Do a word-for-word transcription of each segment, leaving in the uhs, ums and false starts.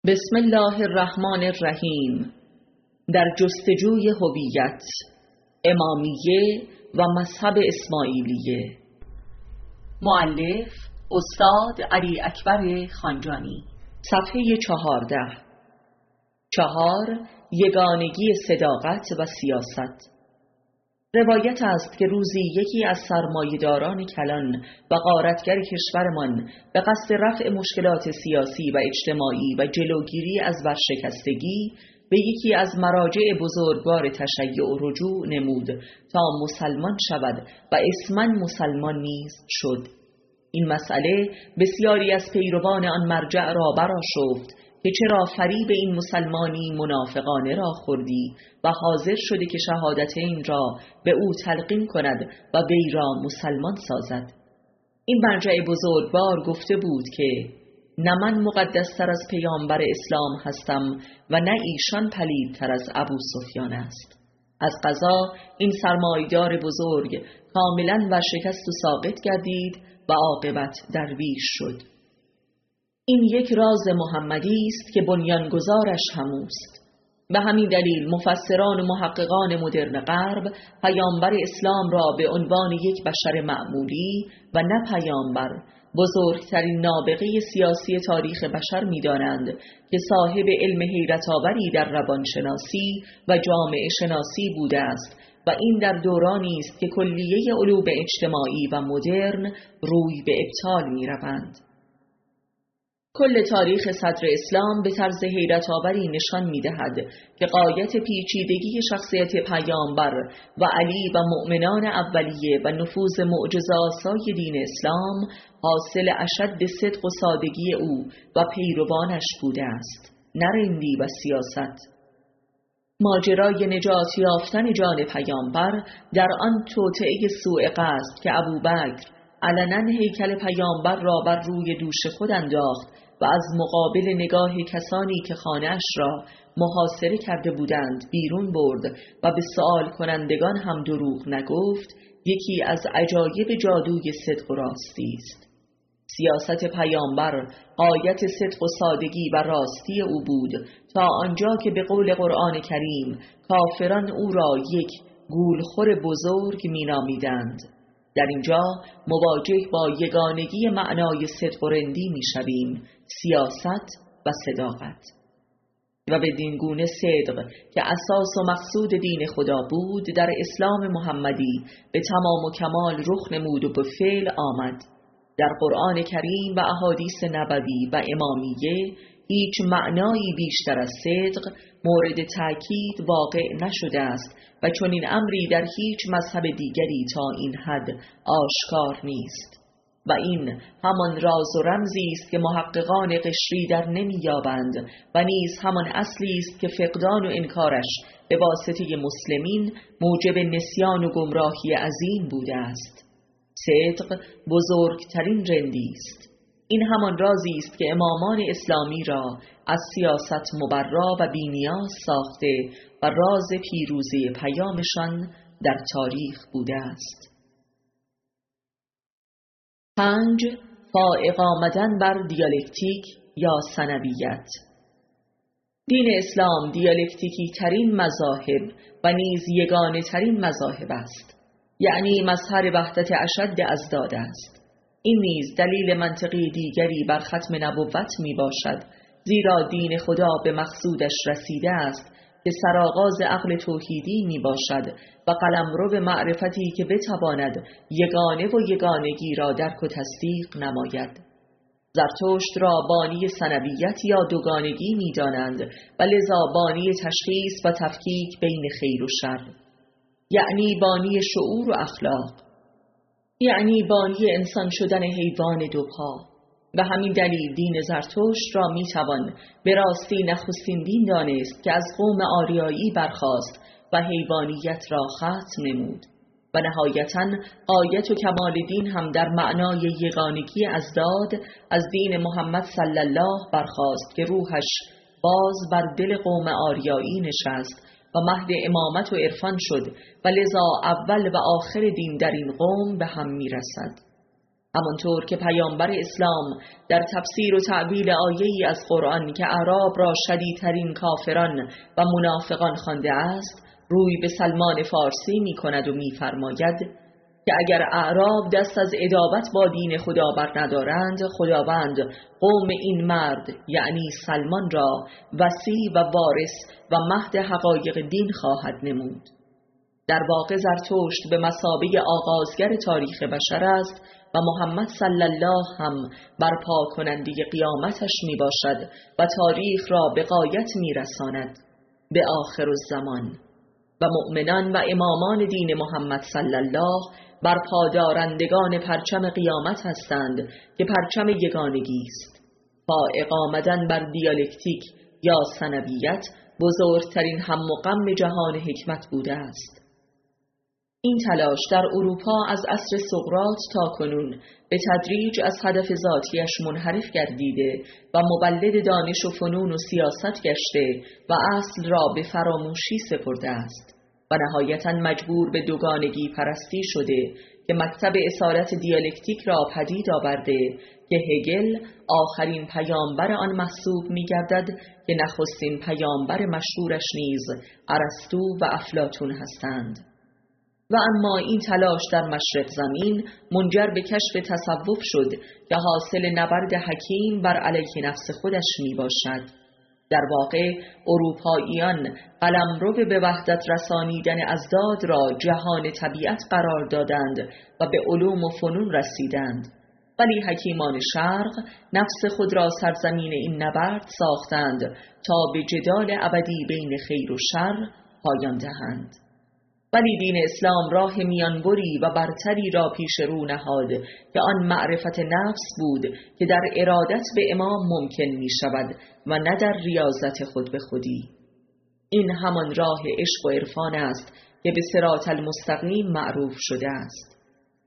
بسم الله الرحمن الرحیم. در جستجوی هویت، امامیه و مذهب اسماعیلیه. مؤلف استاد علی اکبر خانجانی. صفحه چهارده. چهار، یگانگی صداقت و سیاست. روایت است که روزی یکی از سرمایه‌داران کلان و غارتگر کشورمان به قصد رفع مشکلات سیاسی و اجتماعی و جلوگیری از ورشکستگی به یکی از مراجع بزرگوار تشیع رجوع نمود تا مسلمان شود و اسماً مسلمان نیز شد. این مسئله بسیاری از پیروان آن مرجع را برآشفت که چرا فریب این مسلمانی منافقانه را خوردی و حاضر شده که شهادتین را به او تلقین کند و وی را مسلمان سازد. این مرجع بزرگوار گفته بود که نه من مقدستر از پیامبر اسلام هستم و نه ایشان پلیدتر از ابو سفیان است. از قضا این سرمایه‌دار بزرگ کاملا ورشکست و ساقط گردید و عاقبت درویش شد. این یک راز محمدی است که بنیانگذارش هموست. به همین دلیل مفسران و محققان مدرن غرب پیامبر اسلام را به عنوان یک بشر معمولی و نه پیامبر، بزرگترین نابغه سیاسی تاریخ بشر می‌دانند که صاحب علم حیرت‌آوری در روانشناسی و جامعه شناسی بوده است و این در دورانی است که کلیه علوم اجتماعی و مدرن روی به ابطال می‌روند. کل تاریخ صدر اسلام به طرز حیرت‌آوری نشان می‌دهد که غایت پیچیدگی شخصیت پیامبر و علی و مؤمنان اولیه و نفوذ معجزه‌آسای دین اسلام حاصل اشد صدق و سادگی او و پیروانش بوده است، نه رندی و سیاست. ماجرای نجات یافتن جان پیامبر در آن توطئه سوء قصد که ابوبکر علنا هیکل پیامبر را بر روی دوش خود انداخت و از مقابل نگاه کسانی که خانه‌اش را محاصره کرده بودند بیرون برد و به سؤال کنندگان هم دروغ نگفت، یکی از عجایب جادوی صدق و راستی است. سیاست پیامبر غایت صدق و سادگی و راستی او بود تا آنجا که به قول قرآن کریم کافران او را یک گولخور بزرگ مینامیدند. در اینجا مواجه با یگانگی معنای صدق و رندی میشویم، سیاست و صداقت. و بدین گونه صدق که اساس و مقصود دین خدا بود در اسلام محمدی به تمام و کمال رخ نمود و به فعل آمد. در قرآن کریم و احادیث نبوی و امامیه هیچ معنایی بیشتر از صدق مورد تأکید واقع نشده است و چون این امری در هیچ مذهب دیگری تا این حد آشکار نیست. و این همان راز و رمزی است که محققان قشری در نمی‌یابند و نیز همان اصلی است که فقدان و انکارش به واسطه مسلمین موجب نسیان و گمراهی عظیم بوده است. صدق بزرگترین رندی است. این همان رازی است که امامان اسلامی را از سیاست مبرا و بی‌نیاز ساخته و راز پیروزی پیامشان در تاریخ بوده است. پنج، فائق آمدن بر دیالکتیک یا ثنویت. دین اسلام دیالکتیکی ترین مذاهب و نیز یگانه ترین مذاهب است، یعنی مظهر وحدت اشد ازداد است. این نیز دلیل منطقی دیگری بر ختم نبوت می باشد، زیرا دین خدا به مقصودش رسیده است که سرآغاز عقل توحیدی می باشد و قلمرو به معرفتی که بتواند یگانه و یگانگی را درک و تصدیق نماید. زرتشت را بانی ثنویت یا دوگانگی می دانند و لذا بانی تشخیص و تفکیک بین خیر و شر، یعنی بانی شعور و اخلاق، یعنی بانی انسان شدن حیوان دوپا. به همین دلیل دین زرتشت را می توان به راستی نخستین دین دانست که از قوم آریایی برخاست و حیوانیت را ختم نمود. و نهایتاً غایت و کمال دین هم در معنای یگانگی ازداد از دین محمد صلی الله برخاست که روحش باز بر دل قوم آریایی نشست و مهد امامت و عرفان شد و لذا اول و آخر دین در این قوم به هم می رسد. همانطور که پیامبر اسلام در تفسیر و تعبیل آیه‌ای از قرآن که اعراب را شدیدترین کافران و منافقان خوانده است روی به سلمان فارسی می کند و می فرماید که اگر اعراب دست از ادابت با دین خدا بر ندارند، خداوند قوم این مرد یعنی سلمان را وصی و وارث و مهد حقایق دین خواهد نمود. در واقع زرتشت به مثابه آغازگر تاریخ بشر است و محمد صلی الله هم برپا کننده قیامتش می باشد و تاریخ را به غایت می رساند به آخر الزمان. و مؤمنان و امامان دین محمد صلی الله برپادارندگان پرچم قیامت هستند که پرچم یگانگی است. فائق آمدن بر دیالکتیک یا ثنویت بزرگترین هم و غم جهان حکمت بوده است. این تلاش در اروپا از عصر سقراط تا کنون به تدریج از هدف ذاتیش منحرف گردیده و مولد دانش و فنون و سیاست گشته و اصل را به فراموشی سپرده است و نهایتاً مجبور به دوگانگی پرستی شده که مکتب اصالت دیالکتیک را پدید آورده که هگل آخرین پیامبر آن محسوب می گردد که نخستین پیامبر مشهورش نیز ارسطو و افلاطون هستند. و اما این تلاش در مشرق زمین منجر به کشف تصوف شد که حاصل نبرد حکیم بر علیه نفس خودش می باشد. در واقع اروپاییان قلمرو به وحدت رسانیدن ازداد را جهان طبیعت قرار دادند و به علوم و فنون رسیدند، ولی حکیمان شرق نفس خود را سرزمین این نبرد ساختند تا به جدال ابدی بین خیر و شر پایان دهند. ولی دین اسلام راه میانبری و برتری را پیش رو نهاد که آن معرفت نفس بود که در ارادت به امام ممکن می شود و نه در ریاضت خود به خودی. این همان راه عشق و عرفان است که به صراط المستقیم معروف شده است.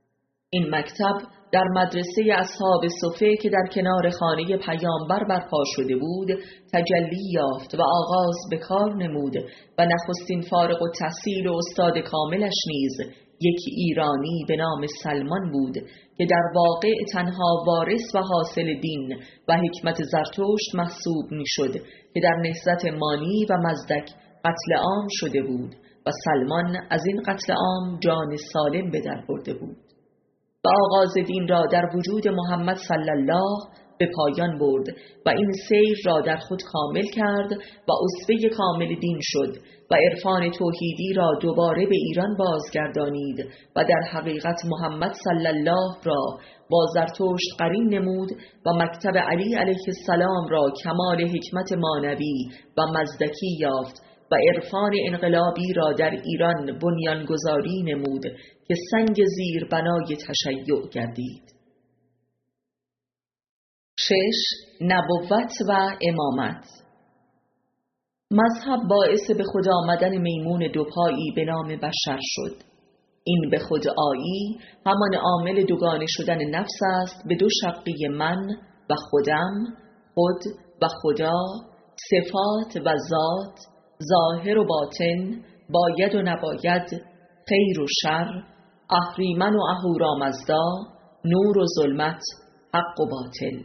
این مکتب در مدرسه اصحاب صفه که در کنار خانه پیامبر برپا شده بود تجلی یافت و آغاز به کار نمود و نخستین فارغ التحصیل و استاد کاملش نیز یک ایرانی به نام سلمان بود که در واقع تنها وارث و حاصل دین و حکمت زرتشت محسوب می شد که در نهضت مانی و مزدک قتل عام شده بود و سلمان از این قتل عام جان سالم به در برده بود و آغاز دین را در وجود محمد صلی الله به پایان برد و این سیر را در خود کامل کرد و اسوه کامل دین شد و عرفان توحیدی را دوباره به ایران بازگردانید و در حقیقت محمد صلی الله را با زرتشت قرین نمود و مکتب علی علیه السلام را کمال حکمت مانوی و مزدکی یافت و عرفان انقلابی را در ایران بنیانگذاری نمود که سنگ زیر بنای تشیع گردید. شش. نبوت و امامت. مذهب باعث به خود آمدن میمون دوپایی به نام بشر شد. این به خود آیی همان عامل دوگانه شدن نفس است به دو شقی من و خودم، خود و خدا، صفات و ذات، ظاهر و باطن، باید و نباید، خیر و شر، اهریمن و اهورامزدا، نور و ظلمت، حق و باطل.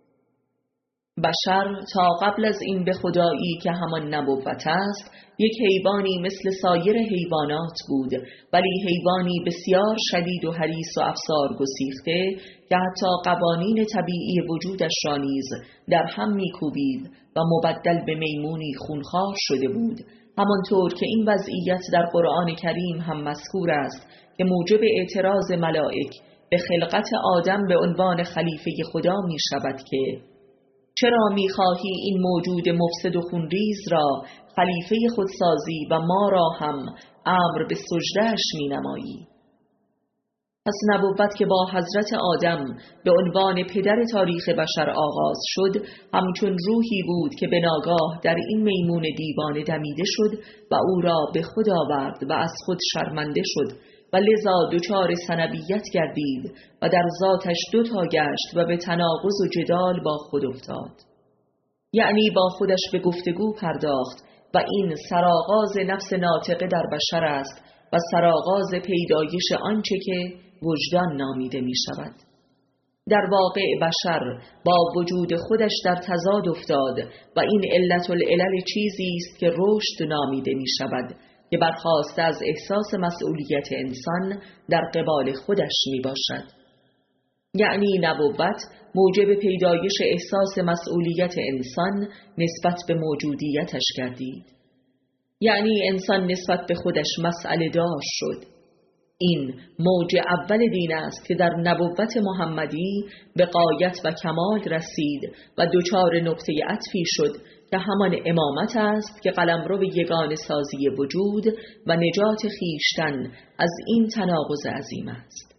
بشر تا قبل از این به خدایی که همان نبوت است یک حیوانی مثل سایر حیوانات بود، ولی حیوانی بسیار شدید و حریص و افسار گسیخته که حتی قوانین طبیعی وجودش را نیز در هم میکوبید و مبدل به میمونی خونخوار شده بود، همانطور که این وضعیت در قرآن کریم هم مذکور است که موجب اعتراض ملائک به خلقت آدم به عنوان خلیفه خدا می شود که چرا می خواهی این موجود مفسد و خونریز را خلیفه خود سازی و ما را هم امر به سجدهش می نمایی؟ پس نبوت که با حضرت آدم به عنوان پدر تاریخ بشر آغاز شد همچون روحی بود که به ناگاه در این میمون دیوانه دمیده شد و او را به خود آورد و از خود شرمنده شد و لذا دچار ثنویت گردید و در ذاتش دوتا گشت و به تناقض و جدال با خود افتاد. یعنی با خودش به گفتگو پرداخت و این سرآغاز نفس ناطقه در بشر است و سرآغاز پیدایش آنچه که وجدان نامیده می شود. در واقع بشر با وجود خودش در تضاد افتاد و این علت العلل چیزی است که رشد نامیده می شود که برخاسته از احساس مسئولیت انسان در قبال خودش می باشد. یعنی نبوت موجب پیدایش احساس مسئولیت انسان نسبت به موجودیتش گردید. یعنی انسان نسبت به خودش مسئله دار شد. این موج اول دین است که در نبوت محمدی به غایت و کمال رسید و دچار نقطه عطفی شد که همان امامت است که قلمرو به یگانه سازی وجود و نجات خیشتن از این تناقض عظیم است.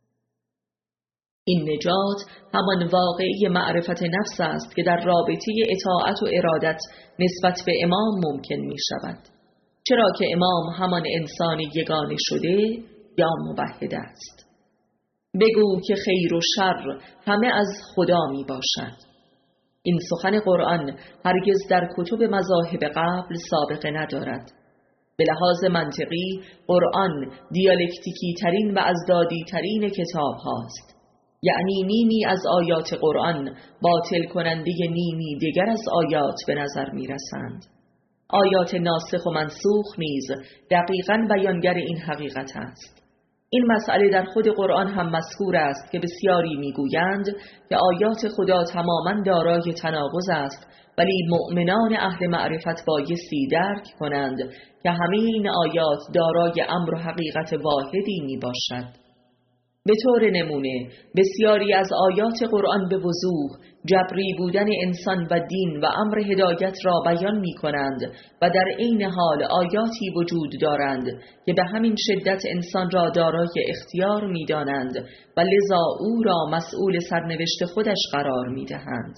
این نجات همان واقعی معرفت نفس است که در رابطه اطاعت و ارادت نسبت به امام ممکن می شود، چرا که امام همان انسان یگانه شده یا موحد است. بگو که خیر و شر همه از خدا می باشد. این سخن قرآن هرگز در کتب مذاهب قبل سابقه ندارد. به لحاظ منطقی قرآن دیالکتیکی ترین و ازدادی ترین کتاب هاست. یعنی نیمی از آیات قرآن باطل کننده نیمی دیگر از آیات به نظر می رسند. آیات ناسخ و منسوخ نیز دقیقاً بیانگر این حقیقت است. این مسئله در خود قرآن هم مذکور است که بسیاری میگویند که آیات خدا تماماً دارای تناقض است، ولی مؤمنان اهل معرفت بایستی درک کنند که همه این آیات دارای امر و حقیقت واحدی می باشد. به طور نمونه بسیاری از آیات قرآن به وضوح جبری بودن انسان و دین و امر هدایت را بیان می کنند و در عین حال آیاتی وجود دارند که به همین شدت انسان را دارای اختیار می دانند و لذا او را مسئول سرنوشت خودش قرار می دهند.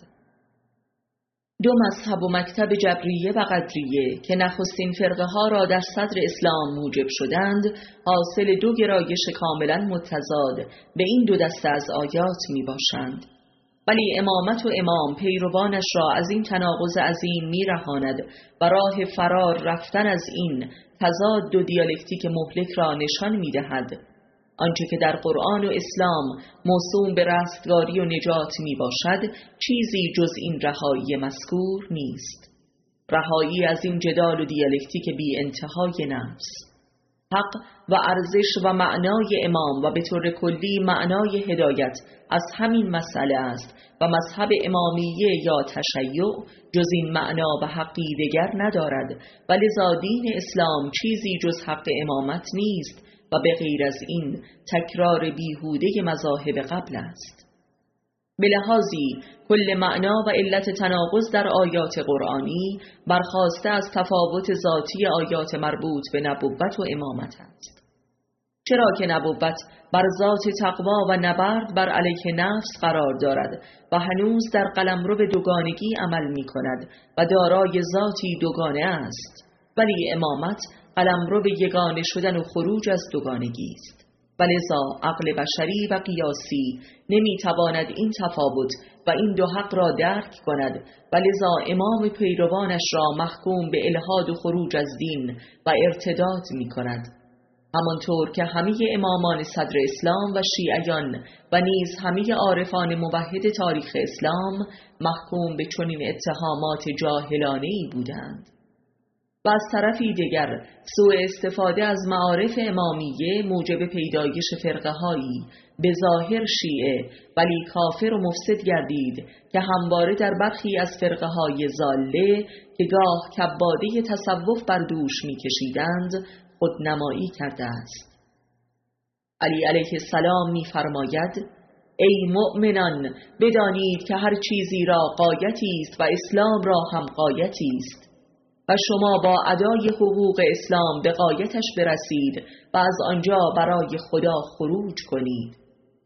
دو مذهب و مکتب جبریه و قدریه که نخستین فرقه ها را در صدر اسلام موجب شدند، حاصل دو گرایش کاملا متضاد به این دو دسته از آیات می باشند. ولی امامت و امام پیروانش را از این تناقض عظیم می رهاند و راه فرار رفتن از این تضاد و دیالکتیک مهلک را نشان می دهد. آنچه که در قرآن و اسلام موسوم به رستگاری و نجات می باشد چیزی جز این رهایی مذکور نیست. رهایی از این جدال و دیالکتیک بی انتهای نفس. حق و ارزش و معنای امام و به طور کلی معنای هدایت از همین مسئله است و مذهب امامیه یا تشیع جز این معنا و حقی دیگر ندارد و لذا دین اسلام چیزی جز حق امامت نیست و به غیر از این تکرار بیهوده مذاهب قبل است. به لحاظی کل معنا و علت تناقض در آیات قرآنی برخاسته از تفاوت ذاتی آیات مربوط به نبوت و امامت است. چرا که نبوت بر ذات تقوا و نبرد بر علیه نفس قرار دارد و هنوز در قلمرو به دوگانگی عمل می کند و دارای ذاتی دوگانه است، ولی امامت قلمرو به یگانه شدن و خروج از دوگانگی است. ولذا عقل بشری و قیاسی نمیتواند این تفاوت و این دو حق را درک کند، ولذا امام پیروانش را محکوم به الحاد و خروج از دین و ارتداد می کند. همانطور که همه امامان صدر اسلام و شیعیان و نیز همه عارفان موحد تاریخ اسلام محکوم به چنین اتهامات جاهلانه‌ای بودند. و از طرفی دیگر سوء استفاده از معارف امامیه موجب پیدایش فرقه هایی به ظاهر شیعه ولی کافر و مفسد گردید که همواره در برخی از فرقه های ضاله که گاه کباده تصوف بر دوش می کشیدند خودنمایی کرده است. علی علیه السلام می فرماید: ای مؤمنان، بدانید که هر چیزی را غایتی است و اسلام را هم غایتی است و شما با ادای حقوق اسلام به غایتش برسید و از آنجا برای خدا خروج کنید.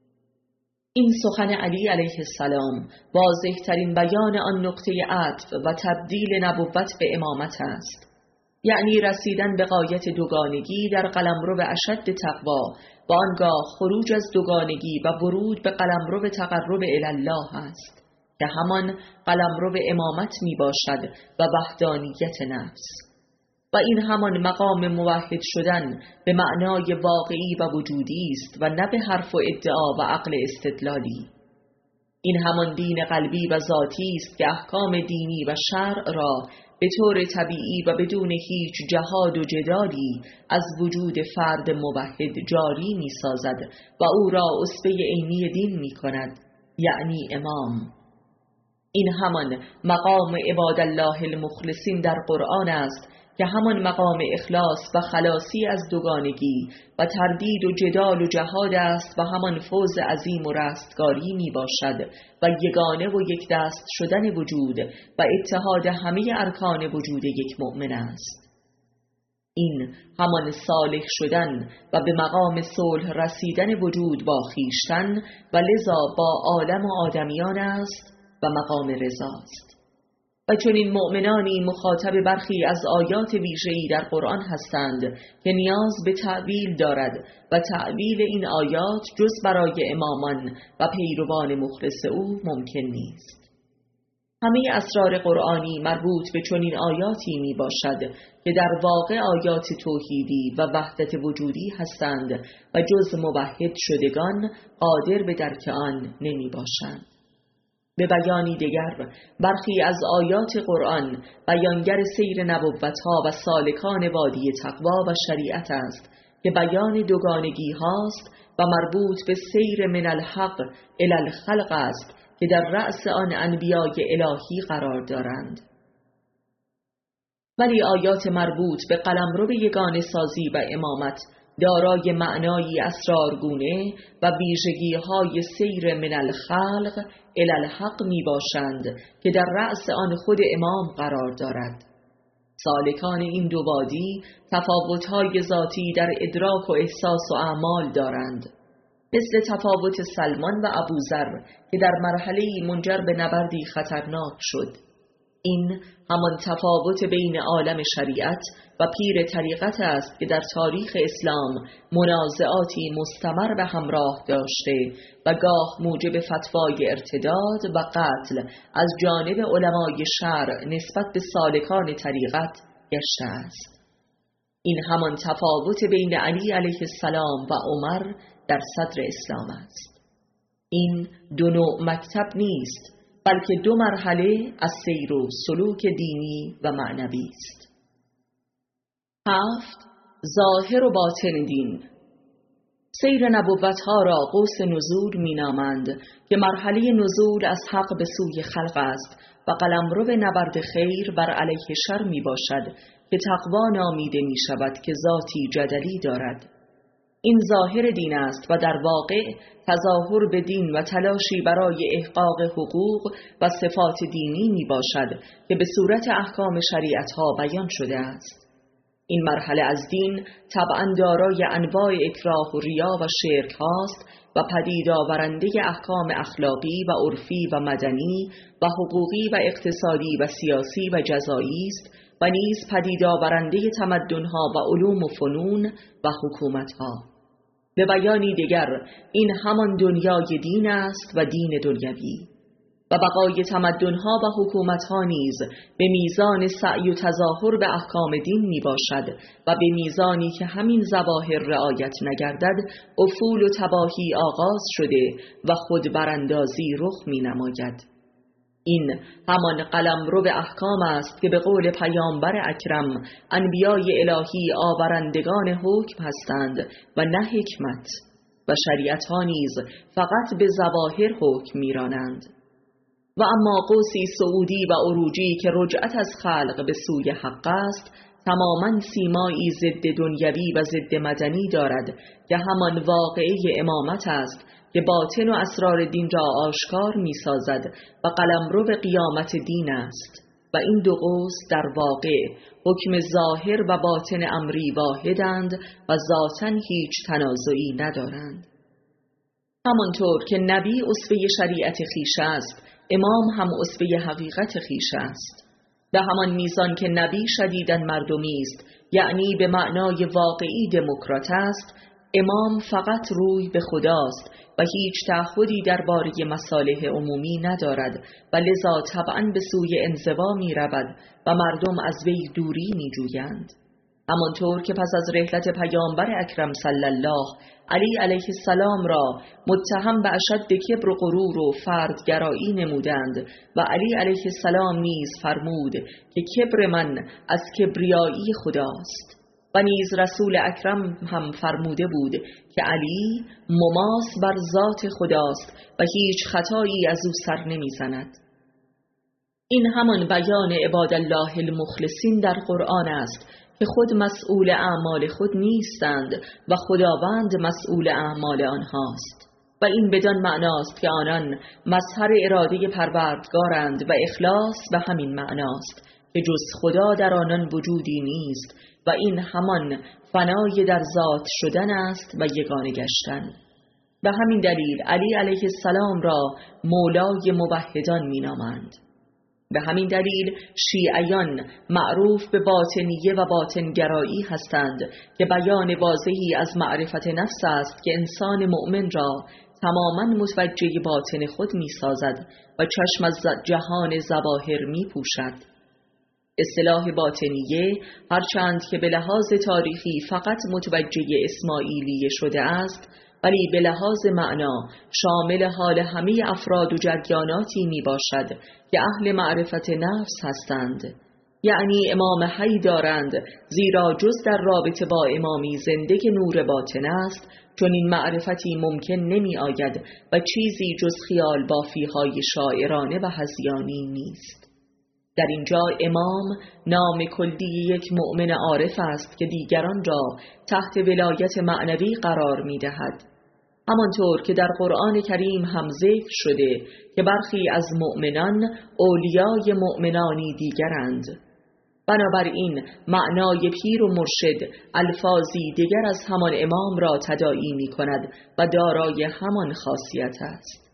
این سخن علی علیه السلام واضح ترین بیان آن نقطه عطف و تبدیل نبوت به امامت است، یعنی رسیدن به غایت دوگانگی در قلمرو به اشد تقوا و آنگاه خروج از دوگانگی و ورود به قلمرو به تقرب الی الله است که همان قلمرو به امامت می باشد و وحدانیت نفس، و این همان مقام موحد شدن به معنای واقعی و وجودی است و نه به حرف و ادعا و عقل استدلالی. این همان دین قلبی و ذاتی است که احکام دینی و شرع را به طور طبیعی و بدون هیچ جهاد و جدالی از وجود فرد موحد جاری می سازد و او را اسوه عینی دین می کند، یعنی امام. این همان مقام عبادالله المخلصین در قرآن است که همان مقام اخلاص و خلاصی از دوگانگی و تردید و جدال و جهاد است و همان فوز عظیم و رستگاری می باشد و یگانه و یک دست شدن وجود و اتحاد همه ارکان وجود یک مؤمن است. این همان صالح شدن و به مقام صلح رسیدن وجود با خویشتن و لذا با عالم و آدمیان است و مقام رضاست. و چون این مؤمنانی مخاطب برخی از آیات ویژه‌ای در قرآن هستند که نیاز به تأویل دارد و تأویل این آیات جز برای امامان و پیروان مخلص او ممکن نیست. همه اسرار قرآنی مربوط به چنین آیاتی می باشد که در واقع آیات توحیدی و وحدت وجودی هستند و جز موحد شدگان قادر به درک آن نمی باشند. به بیانی دیگر، برخی از آیات قرآن بیانگر سیر نبوت‌ها و سالکان وادی تقوا و شریعت است که بیان دوگانگی هاست و مربوط به سیر من الحق الی الخلق است که در رأس آن انبیای الهی قرار دارند. ولی آیات مربوط به قلمرو یگانه سازی و امامت دارای معنایی اسرارگونه و ویژگی‌های سیر من الخلق الی الحق می باشند که در رأس آن خود امام قرار دارد. سالکان این دو وادی تفاوت‌های ذاتی در ادراک و احساس و اعمال دارند، مثل تفاوت سلمان و ابوذر که در مرحله‌ای منجر به نبردی خطرناک شد. این همان تفاوت بین عالم شریعت و پیر طریقت است که در تاریخ اسلام منازعاتی مستمر به همراه داشته و گاه موجب فتوای ارتداد و قتل از جانب علمای شرع نسبت به سالکان طریقت گشته است. این همان تفاوت بین علی علیه السلام و عمر در صدر اسلام است. این دو نوع مکتب نیست، بلکه دو مرحله از سیر و سلوک دینی و معنوی است. هفت، ظاهر و باطن دین. سیر نبوت‌ها را قوس نزول می نامند که مرحله نزول از حق به سوی خلق است و قلمرو نبرد خیر بر علیه شر می باشد که تقوا نامیده می شود که ذاتی جدلی دارد. این ظاهر دین است و در واقع تظاهر به دین و تلاشی برای احقاق حقوق و صفات دینی می باشد که به صورت احکام شریعت ها بیان شده است. این مرحله از دین طبعاً دارای انواع اکراه و ریا و شرک هاست و پدید آورنده احکام اخلاقی و عرفی و مدنی و حقوقی و اقتصادی و سیاسی و جزایی است و نیز پدید آورنده تمدن‌ها و علوم و فنون و حکومت‌ها. به بیانی دیگر، این همان دنیای دین است و دین دنیوی و بقای تمدن‌ها و حکومت‌ها نیز به میزان سعی و تظاهر به احکام دین می باشد و به میزانی که همین ظواهر رعایت نگردد افول و تباهی آغاز شده و خود براندازی رخ می نماید. این همان قلمرو به احکام است که به قول پیامبر اکرم انبیای الهی آورندگان حکم هستند و نه حکمت، و شریعت ها نیز فقط به ظواهر حکم میرانند. و اما قوسی صعودی و عروجی که رجعت از خلق به سوی حق است تماما سیمایی ضد دنیوی و ضد مدنی دارد که همان واقعه امامت است که باطن و اسرار دین را آشکار می سازد و قلمرو به قیامت دین است و این دو قوس در واقع حکم ظاهر و باطن امری واحدند و ذاتاً هیچ تنازعی ندارند. همانطور که نبی اسوه شریعت خویش است، امام هم اسوه حقیقت خویش است. به همان میزان که نبی شدیداً مردمی است، یعنی به معنای واقعی دموکرات است، امام فقط روی به خداست و هیچ تعهدی درباره مصالح عمومی ندارد و لذا طبعاً به سوی انزوا می رود و مردم از وی دوری می جویند. همانطور که پس از رحلت پیامبر اکرم صلی الله علی علیه السلام را متهم به اشد کبر و غرور و فردگرایی نمودند و علی علیه السلام نیز فرمود که کبر من از کبریایی خداست و نیز رسول اکرم هم فرموده بود که علی مماس بر ذات خداست و هیچ خطایی از او سر نمیزند. این همان بیان عبادالله المخلصین در قرآن است که خود مسئول اعمال خود نیستند و خداوند مسئول اعمال آنهاست و این بدان معناست که آنان مظهر اراده پروردگارند و اخلاص به همین معناست که جز خدا در آنان وجودی نیست و این همان فنای در ذات شدن است و یگانه گشتن. به همین دلیل علی علیه السلام را مولای موحدان مینامند. به همین دلیل شیعیان معروف به باطنیه و باطنگرایی هستند که بیان واضحی از معرفت نفس است که انسان مؤمن را تماما متوجه باطن خود می سازد و چشم از جهان ظواهر می پوشد. اصطلاح باطنیه هرچند که به لحاظ تاریخی فقط متوجه اسماعیلیه شده است، ولی به لحاظ معنا شامل حال همه افراد و جریاناتی می باشد که اهل معرفت نفس هستند. یعنی امام حی دارند، زیرا جز در رابطه با امامی زنده که نور باطن است چون این معرفتی ممکن نمی آید و چیزی جز خیال بافیهای شاعرانه و هذیانی نیست. در اینجا امام نام کلی یک مؤمن عارف است که دیگران را تحت ولایت معنوی قرار می دهد. همانطور که در قرآن کریم هم ذکر شده که برخی از مؤمنان اولیای مؤمنانی دیگرند. بنابراین معنای پیر و مرشد الفاظی دیگر از همان امام را تداعی می کند و دارای همان خاصیت است.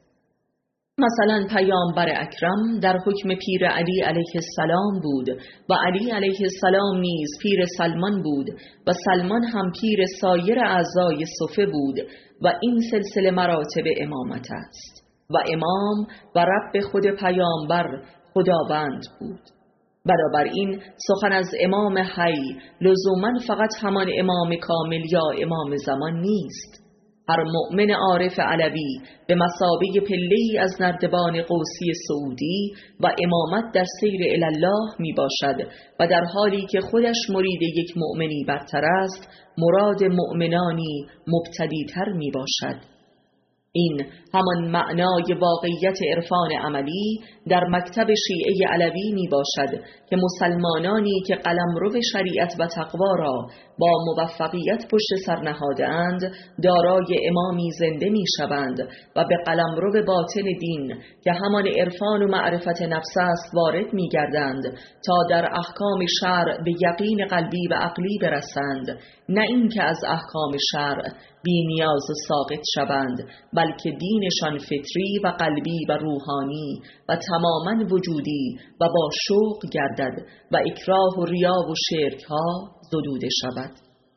مثلا پیامبر اکرم در حکم پیر علی علیه السلام بود و علی علیه السلام نیز پیر سلمان بود و سلمان هم پیر سایر اعضای صفه بود و این سلسله مراتب امامت است و امام و رب خود پیامبر خداوند بود. بنابراین سخن از امام حی لزوما فقط همان امام کامل یا امام زمان نیست. هر مؤمن عارف علوی به مثابه پله‌ای از نردبان قوسی سعودی و امامت در سیر الله می باشد و در حالی که خودش مرید یک مؤمنی برتر است، مراد مؤمنانی مبتدی‌تر می باشد. این همان معنای واقعیت عرفان عملی در مکتب شیعه علوی می باشد که مسلمانانی که قلمرو شریعت و تقوا را با موفقیت پشت سر نهاده‌اند دارای امامی زنده می شوند و به قلمرو باطن دین که همان عرفان و معرفت نفس است وارد می گردند تا در احکام شرع به یقین قلبی و عقلی برسند، نه اینکه از احکام شرع بی نیاز و ساقط شوند، بلکه دینشان فطری و قلبی و روحانی و تماما وجودی و با شوق گردد و اکراه و ریا و شرک ها زدوده شود.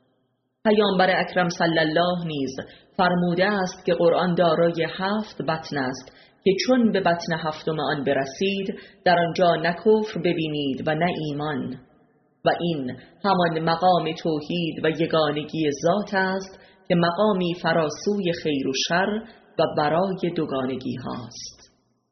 پیامبر اکرم صلی الله نیز فرموده است که قرآن دارای هفت بطن است که چون به بطن هفتم آن برسید در آنجا نه کفر ببینید و نه ایمان، و این همان مقام توحید و یگانگی ذات است که مقامی فراسوی خیر و شر و برای دوگانگی هاست.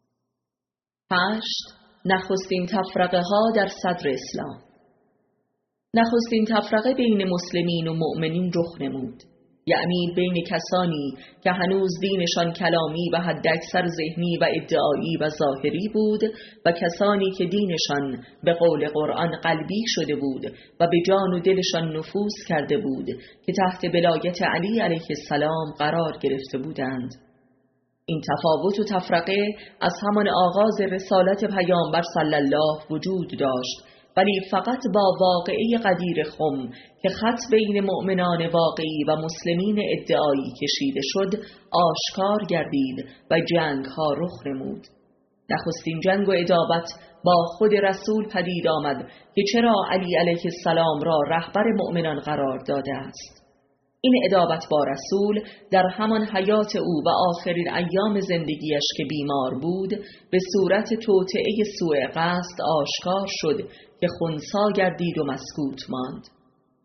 هشت. نخستین تفرقه ها در صدر اسلام. نخستین تفرقه بین مسلمین و مؤمنین رخ نمود، یعنی بین کسانی که هنوز دینشان کلامی و حداکثر ذهنی و ادعایی و ظاهری بود و کسانی که دینشان به قول قرآن قلبی شده بود و به جان و دلشان نفوذ کرده بود که تحت ولایت علی علیه السلام قرار گرفته بودند. این تفاوت و تفرقه از همان آغاز رسالت پیامبر صلی الله وجود داشت، ولی فقط با واقعه قدیر خم که خط بین مؤمنان واقعی و مسلمین ادعایی کشیده شد آشکار گردید و جنگ ها رخ نمود. نخستین جنگ و عداوت با خود رسول پدید آمد که چرا علی علیه السلام را رهبر مؤمنان قرار داده است. این عداوت با رسول در همان حیات او و آخرین ایام زندگیش که بیمار بود به صورت توطئه سوء قصد آشکار شد که خنثی گردید و مسکوت ماند.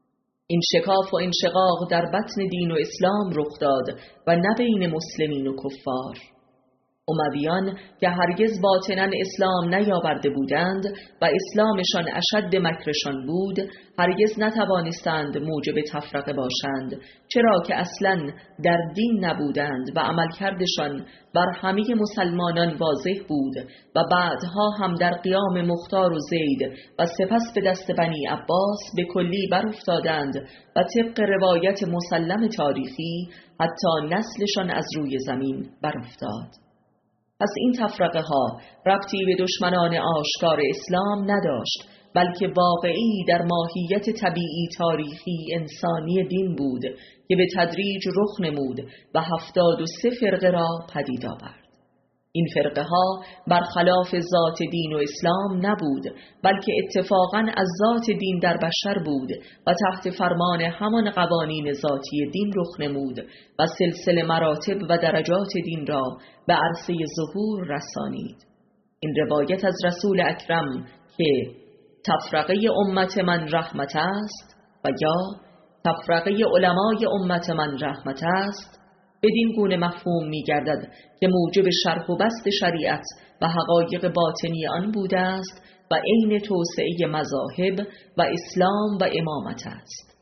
این شکاف و انشقاق در بطن دین و اسلام رخ داد و نه بین مسلمین و کفار. امویان که هرگز باطناً اسلام نیاورده بودند و اسلامشان اشد مکرشان بود، هرگز نتوانستند موجب تفرقه باشند، چرا که اصلاً در دین نبودند و عملکردشان بر همه مسلمانان واضح بود و بعدها هم در قیام مختار و زید و سپس به دست بنی عباس به کلی بر افتادند و طبق روایت مسلم تاریخی حتی نسلشان از روی زمین بر افتاد. پس این تفرقه ها ربطی به دشمنان آشکار اسلام نداشت، بلکه واقعی در ماهیت طبیعی تاریخی انسانی دین بود که به تدریج رخ نمود و هفتاد و سه فرقه را پدید آورد. این فرقه ها برخلاف ذات دین و اسلام نبود، بلکه اتفاقاً از ذات دین در بشر بود و تحت فرمان همان قوانین ذاتی دین رخ نمود و سلسله مراتب و درجات دین را به عرصه ظهور رسانید. این روایت از رسول اکرم که تفرقه امت من رحمت است و یا تفرقه علمای امت من رحمت است بدین گونه مفهوم می گردد که موجب شرح و بسط شریعت و حقایق باطنی آن بوده است و عین توسعه مذاهب و اسلام و امامت است.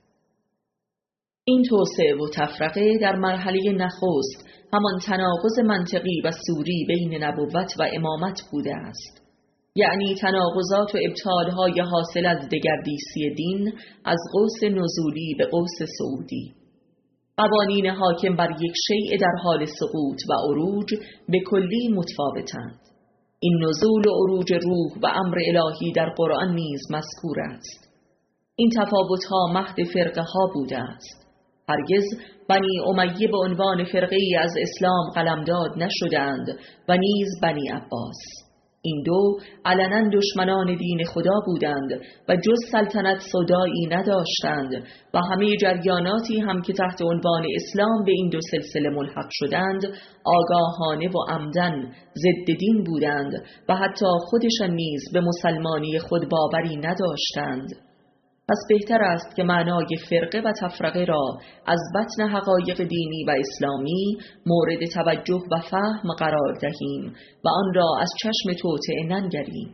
این توسعه و تفرقه در مرحله نخست همان تناقض منطقی و صوری بین نبوت و امامت بوده است، یعنی تناقضات و ابطالهای حاصل از دگردیسی دین از قوس نزولی به قوس صعودی. قوانین حاکم بر یک شیء در حال سقوط و عروج به کلی متفاوتند. این نزول و عروج روح و امر الهی در قرآن نیز مذکور است. این تفاوت‌ها محض فرقه ها بوده است. هرگز بنی امیه به عنوان فرقه‌ای از اسلام قلمداد نشدند و نیز بنی عباس. این دو علنا دشمنان دین خدا بودند و جز سلطنت صدایی نداشتند و همه جریاناتی هم که تحت عنوان اسلام به این دو سلسله ملحق شدند آگاهانه و عمدن ضد دین بودند و حتی خودشان نیز به مسلمانی خود باوری نداشتند. پس بهتر است که معنای فرقه و تفرقه را از بطن حقایق دینی و اسلامی مورد توجه و فهم قرار دهیم و آن را از چشم توطئه ننگریم.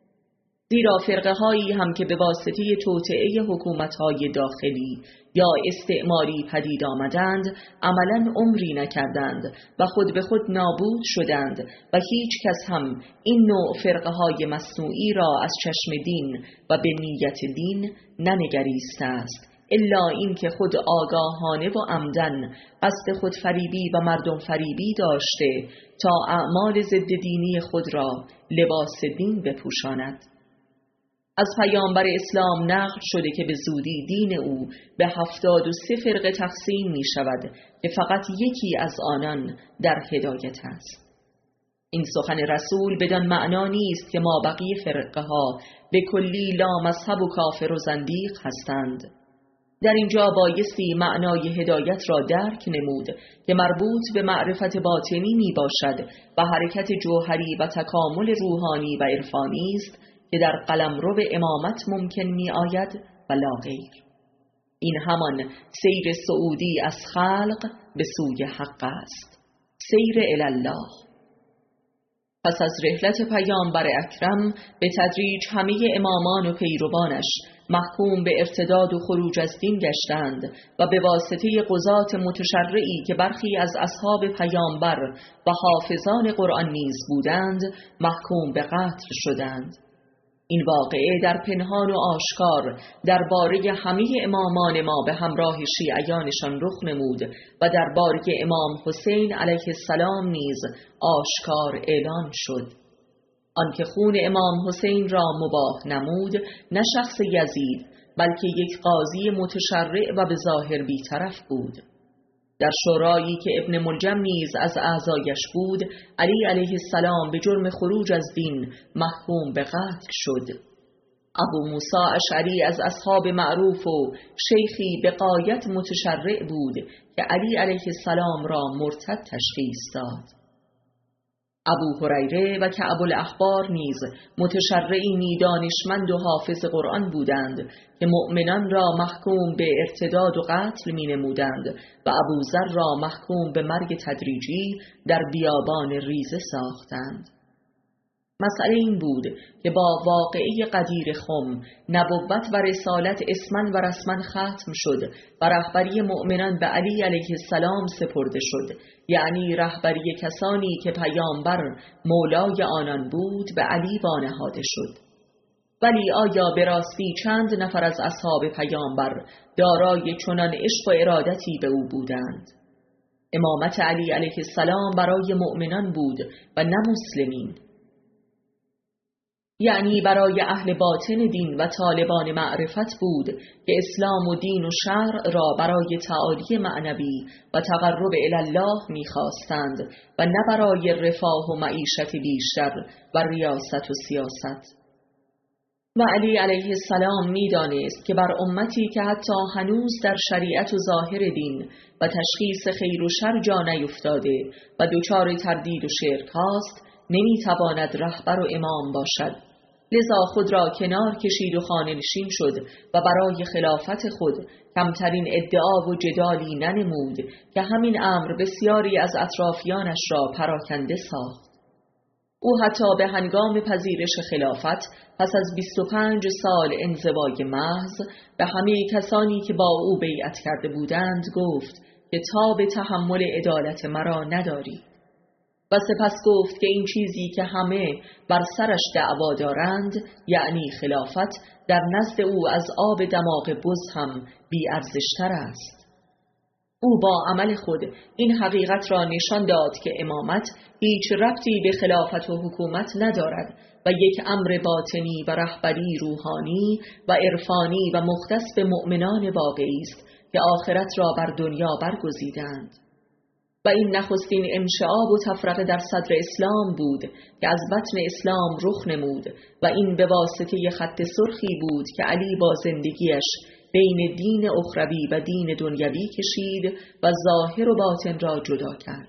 زیرا فرقه هایی هم که به واسطه توطئه حکومت های داخلی یا استعماری پدید آمدند عملاً عمری نکردند و خود به خود نابود شدند و هیچ کس هم این نوع فرقه های مصنوعی را از چشم دین و به نیت دین ننگریسته است، الا این که خود آگاهانه و عمدن قصد خود فریبی و مردم فریبی داشته تا اعمال ضد دینی خود را لباس دین بپوشاند. از پیامبر اسلام نقل شده که به زودی دین او به هفتاد و سه فرقه تقسیم می شود که فقط یکی از آنان در هدایت است. این سخن رسول بدان معنا نیست که ما بقیه فرقه ها به کلی لا مذهب و کافر و زندیق هستند. در اینجا بایستی معنای هدایت را درک نمود که مربوط به معرفت باطنی می باشد و حرکت جوهری و تکامل روحانی و عرفانی است که در قلمرو امامت ممکن می آید و لا غیر. این همان سیر صعودی از خلق به سوی حق است، سیر الالله. پس از رحلت پیامبر اکرم به تدریج همه امامان و پیروانش محکوم به ارتداد و خروج از دین گشتند و به واسطه قضات متشرعی که برخی از اصحاب پیامبر و حافظان قرآن نیز بودند محکوم به قتل شدند. این واقعه در پنهان و آشکار درباره همه امامان ما به همراه شیعیانشان رخ نمود و درباره امام حسین علیه السلام نیز آشکار اعلان شد. آنکه خون امام حسین را مباح نمود نه شخص یزید بلکه یک قاضی متشرع و به ظاهر بی‌طرف بود. در شورایی که ابن ملجم نیز از اعضایش بود علی علیه السلام به جرم خروج از دین محکوم به قتل شد. ابو موسی اشعری از اصحاب معروف و شیخی به غایت متشرع بود که علی علیه السلام را مرتد تشخیص داد. ابو هریره و کعب الاحبار نیز متشرعینی دانشمند و حافظ قرآن بودند که مؤمنان را محکوم به ارتداد و قتل می نمودند و ابوذر را محکوم به مرگ تدریجی در بیابان ریزه ساختند. مسئله این بود که با واقعه قدیر خم نبوت و رسالت اسمن و رسمن ختم شد و رهبری مؤمنان به علی علیه السلام سپرده شد، یعنی رهبری کسانی که پیامبر مولای آنان بود به علی وانهاده شد. ولی آیا به راستی چند نفر از اصحاب پیامبر دارای چنان عشق و ارادتی به او بودند؟ امامت علی علیه السلام برای مؤمنان بود و نه مسلمین، یعنی برای اهل باطن دین و طالبان معرفت بود که اسلام و دین و شرع را برای تعالی معنوی و تقرب الله می‌خواستند و نه برای رفاه و معیشت بیشتر و ریاست و سیاست. و علی علیه السلام می‌دانست که بر امتی که حتی هنوز در شریعت و ظاهر دین و تشخیص خیر و شر جا نیفتاده و دچار تردید و شرک هاست نمی‌تواند رهبر و امام باشد. لذا خود را کنار کشید و خانه نشین شد و برای خلافت خود کمترین ادعا و جدالی ننمود که همین امر بسیاری از اطرافیانش را پراکنده ساخت. او حتی به هنگام پذیرش خلافت پس از بیست و پنج سال انزوای محض به همه کسانی که با او بیعت کرده بودند گفت که تاب تحمل عدالت مرا نداری و سپس گفت که این چیزی که همه بر سرش دعوا دارند یعنی خلافت در نزد او از آب دماغ بز هم بی ارزشتر است. او با عمل خود این حقیقت را نشان داد که امامت هیچ ربطی به خلافت و حکومت ندارد و یک امر باطنی و رهبری روحانی و عرفانی و مختص به مؤمنان واقعی است که آخرت را بر دنیا برگزیدند. و این نخستین انشعاب و تفرقه در صدر اسلام بود که از بطن اسلام رخ نمود و این به واسطه خط سرخی بود که علی با زندگیش بین دین اخروی و دین دنیوی کشید و ظاهر و باطن را جدا کرد.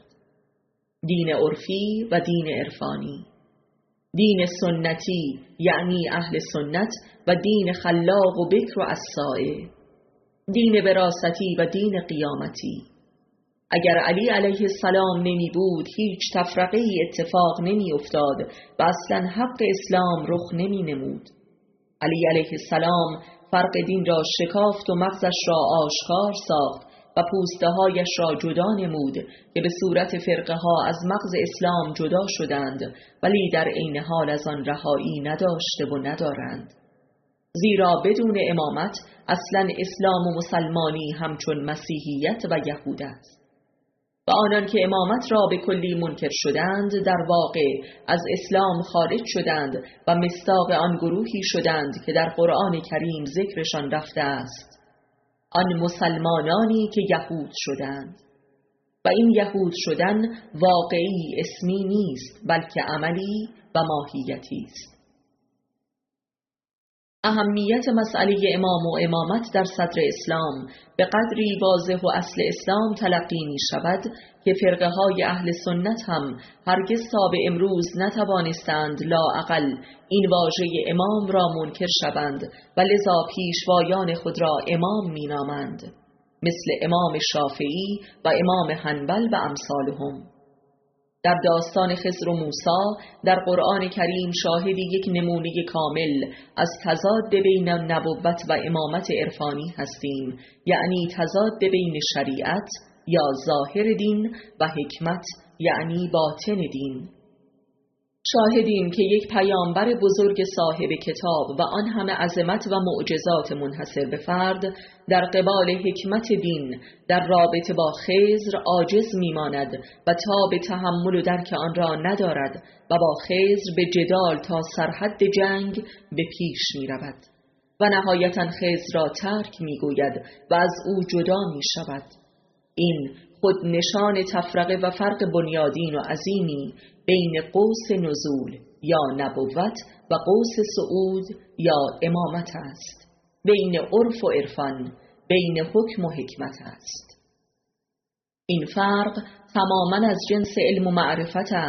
دین عرفی و دین عرفانی، دین سنتی یعنی اهل سنت و دین خلاق و بکر و عصائه، دین براستی و دین قیامتی. اگر علی علیه السلام نمی بود هیچ تفرقه اتفاق نمی افتاد و اصلا حق اسلام رخ نمی نمود. علی علیه السلام فرق دین را شکافت و مغزش را آشکار ساخت و پوسته هایش را جدا نمود که به صورت فرقه ها از مغز اسلام جدا شدند ولی در عین حال از آن رهایی نداشته و ندارند. زیرا بدون امامت اصلا اسلام و مسلمانی همچون مسیحیت و یهود است. و آنان که امامت را به کلی منکر شدند در واقع از اسلام خارج شدند و مصداق آن گروهی شدند که در قرآن کریم ذکرشان رفته است، آن مسلمانانی که یهود شدند. و این یهود شدن واقعی اسمی نیست بلکه عملی و ماهیتی است. اهمیت مسئله امام و امامت در صدر اسلام به قدری واضح و اصل اسلام تلقی می شود که فرقه های اهل سنت هم هرگز تا به امروز نتوانستند لااقل این واژه امام را منکر شوند و لذا پیشوایان خود را امام می نامند، مثل امام شافعی و امام حنبل و امثالهم. در داستان خضر و موسی در قرآن کریم شاهدی یک نمونه کامل از تضاد بین نبوت و امامت عرفانی هستیم، یعنی تضاد بین شریعت یا ظاهر دین و حکمت یعنی باطن دین. شاهدیم که یک پیامبر بزرگ صاحب کتاب و آن همه عظمت و معجزات منحصر به فرد در قبال حکمت دین در رابطه با خضر عاجز میماند و تاب تحمل و درک آن را ندارد و با خضر به جدال تا سرحد جنگ به پیش می رود و نهایتاً خضر را ترک می گوید و از او جدا می شود. این خود نشان تفرقه و فرق بنیادین و عظیمی بین قوس نزول یا نبوت و قوس صعود یا امامت است، بین عرف و عرفان، بین حکم و حکمت است. این فرق تماما از جنس علم و معرفت است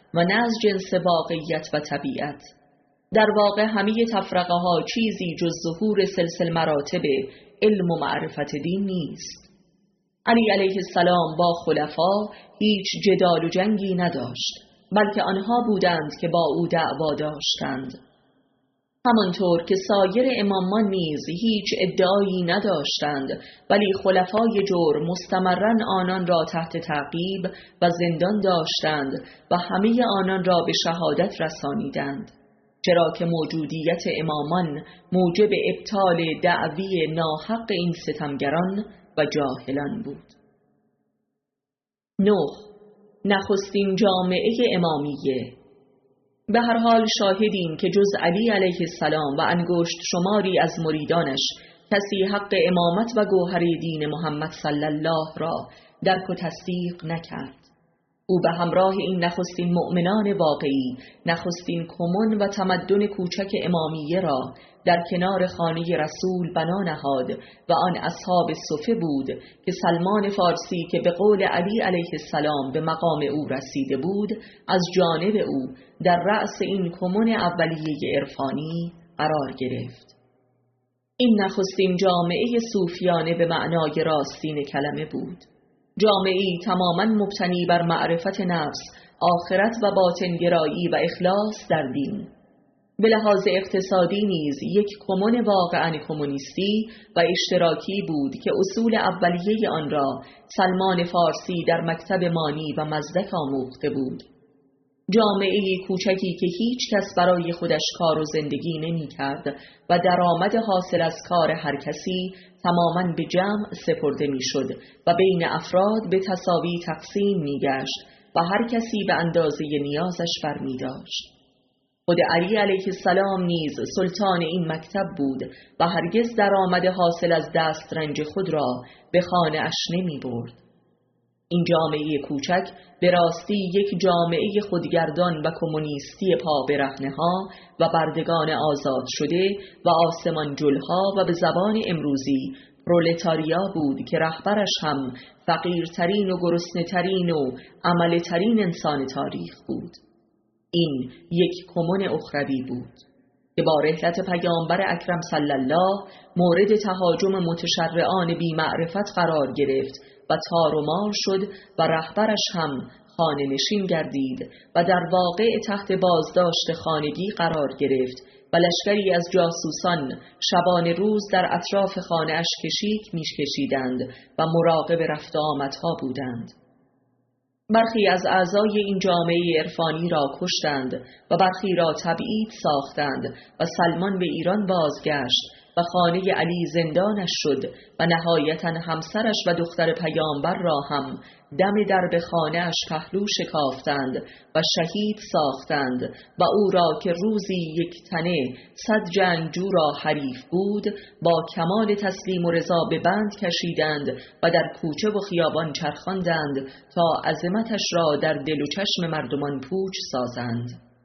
و نه از جنس واقعیت و طبیعت. در واقع همه تفرقه ها چیزی جز ظهور سلسل مراتب علم و معرفت دین نیست. علی علیه السلام با خلفا هیچ جدال و جنگی نداشت، بلکه آنها بودند که با او دعوا داشتند. همانطور که سایر امامان نیز هیچ ادعایی نداشتند، ولی خلفای جور مستمراً آنان را تحت تعقیب و زندان داشتند و همه آنان را به شهادت رسانیدند، چرا که موجودیت امامان موجب ابطال دعوی ناحق این ستمگران و جاهلان بود. نه. نخستین جامعه امامیه. به هر حال شاهدیم که جز علی علیه السلام و انگشت شماری از مریدانش کسی حق امامت و گوهر دین محمد صلی الله را درک و تصدیق نکرد. او به همراه این نخستین مؤمنان واقعی نخستین کمون و تمدن کوچک امامیه را در کنار خانه رسول بنا نهاد و آن اصحاب صفه بود که سلمان فارسی که به قول علی علیه السلام به مقام او رسیده بود از جانب او در رأس این کمون اولیه عرفانی قرار گرفت. این نخستین جامعه صوفیانه به معنای راستین کلمه بود، جامعه‌ای تماماً مبتنی بر معرفت نفس، آخرت و باطنگرایی و اخلاص در دین. به لحاظ اقتصادی نیز یک کمون واقعاً کمونیستی و اشتراکی بود که اصول اولیه آن را سلمان فارسی در مکتب مانی و مزدک آموخته بود. جامعه کوچکی که هیچ کس برای خودش کار و زندگی نمی کرد و درآمد حاصل از کار هر کسی تماماً به جمع سپرده می شد و بین افراد به تساوی تقسیم می گشت و هر کسی به اندازه نیازش برمی داشت. خود علی علیه السلام نیز سلطان این مکتب بود و هرگز درآمد حاصل از دسترنج خود را به خانه اش نمی برد. این جامعه کوچک به راستی یک جامعه خودگردان و کمونیستی پا برهنه ها و بردگان آزاد شده و آسمان جلها و به زبان امروزی پرولتاریا بود که رهبرش هم فقیرترین و گرسنه‌ترین و عملترین انسان تاریخ بود. این یک کمون اخروی بود که با رحلت پیامبر اکرم صلی الله مورد تهاجم متشرعان بی معرفت قرار گرفت و تار و مار شد و رهبرش هم خانه نشین گردید و در واقع تحت بازداشت خانگی قرار گرفت و لشکری از جاسوسان شبانه روز در اطراف خانه اش کشیک میش کشیدند و مراقب رفت آمدها بودند. برخی از اعضای این جامعه عرفانی را کشتند و برخی را تبعید ساختند و سلمان به ایران بازگشت و خانه علی زندانش شد و نهایتاً همسرش و دختر پیامبر را هم دم درب خانه اش پهلو شکافتند و شهید ساختند و او را که روزی یک تنه صد جنگجو را حریف بود با کمال تسلیم و رضا به بند کشیدند و در کوچه و خیابان چرخاندند تا عظمتش را در دل و چشم مردمان پوچ سازند.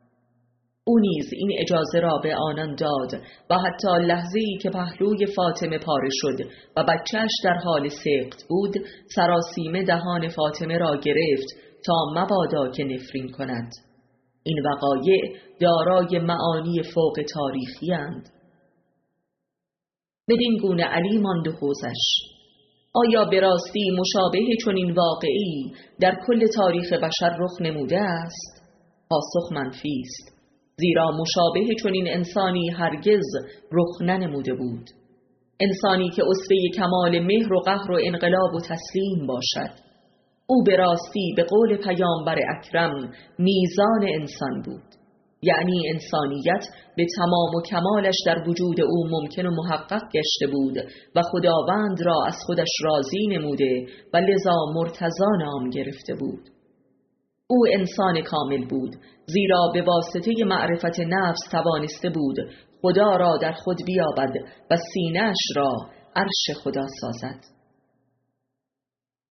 او نیز این اجازه را به آنان داد و حتی لحظه‌ای که پهلوی فاطمه پاره شد و بچه‌اش در حال سقط بود سراسیمه دهان فاطمه را گرفت تا مبادا که نفرین کند. این وقایع دارای معانی فوق تاریخی اند. بدین گونه علی ماند و حوزش. آیا به راستی مشابه چنین واقعی در کل تاریخ بشر رخ نموده است؟ پاسخ منفی است، زیرا مشابه چنین انسانی هرگز رخ ننموده بود. انسانی که اسوه کمال مهر و قهر و انقلاب و تسلیم باشد. او به راستی به قول پیامبر اکرم میزان انسان بود، یعنی انسانیت به تمام و کمالش در وجود او ممکن و محقق گشته بود و خداوند را از خودش راضی نموده و لذا مرتضی نام گرفته بود. او انسان کامل بود، زیرا به واسطه معرفت نفس توانسته بود خدا را در خود بیابد و سینه‌اش را عرش خدا سازد.